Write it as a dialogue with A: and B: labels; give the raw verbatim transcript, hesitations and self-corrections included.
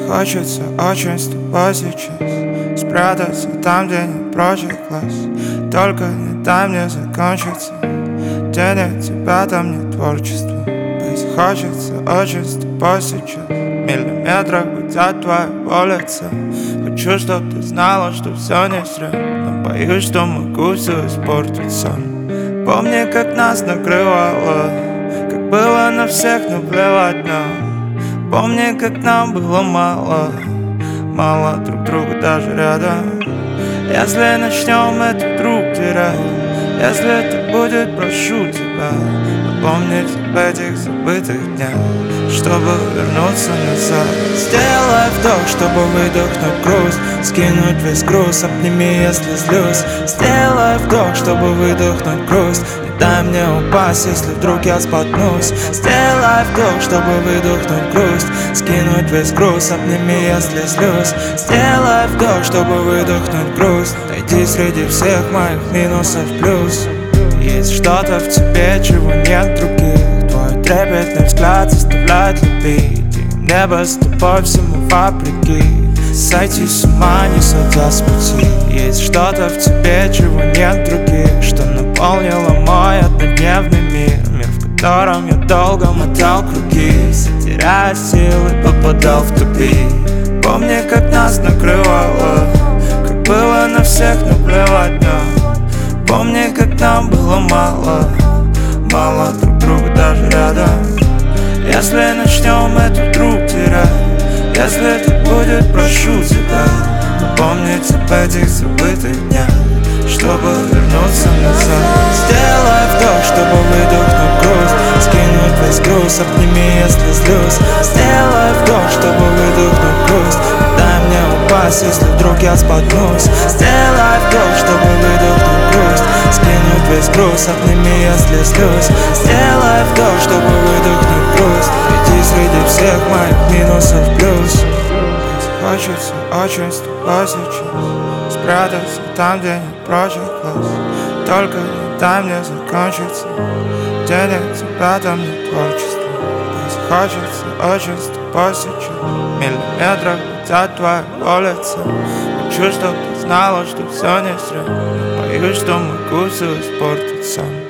A: Хочется очень с тобой сейчас спрятаться там, где нет прочих глаз. Только не дай мне закончиться, где нет тебя, там нет творчества. Быть хочется очень с тобой сейчас, в миллиметрах быть от твоего лица. Хочу, чтоб ты знала, что все не зря, но боюсь, что могу все испортить сам. Помни, как нас накрывало, как было на всех наплевать нам. Помни, как нам было мало, мало друг друга даже рядом. Если начнем это вдруг терять, если это будет, прошу тебя напомнить об этих забытых днях, чтобы вернуться назад. Сделай вдох, чтобы выдохнуть грусть, скинуть весь груз, обними, если злюсь. Сделай вдох, чтобы выдохнуть грусть, не дай мне упасть, если вдруг я споткнусь. Сделай вдох, чтобы выдохнуть грусть, скинуть весь груз, обними, если злюсь. Сделай вдох, чтобы выдохнуть грусть, найди среди всех моих минусов плюс. Есть что-то в тебе, чего нет других. Твой трепетный взгляд заставляет любить, и небо с тобой всему вопреки. Сойти с ума, не сойдя с пути. Есть что-то в тебе, чего нет других, что наполнило мой однодневный мир, мир, в котором я долго мотал круги, теряя силы, попадал в тупик. Помни, как нас накрывало, как было на всех наплевать нам. Помни, как нам было мало, мало друг друга даже рядом. Если начнем это вдруг терять, если это будет, прошу тебя напомнить об этих забытых днях, чтобы вернуться назад. Сделай вдох, чтобы выдохнуть грусть, скинуть весь груз, обними, если злюсь. Сделай вдох, чтобы выдохнуть грусть, не дай мне упасть, если вдруг я споткнусь. Сделай вдох, чтобы выдохнуть грусть, скинуть весь груз, обними, если злюсь. Сделай вдох, чтобы выдохнуть грусть, найди среди всех моих минусов плюс. Хочется очень с тобой сейчас спрятаться там, где нет прочих глаз. Только не дай мне закончиться, где нет тебя, там нет творчества. Хочется очень с тобой сейчас, в миллиметрах быть от твоего лица. Хочу, чтоб ты знала, что все не зря, но боюсь, что могу все испортить сам.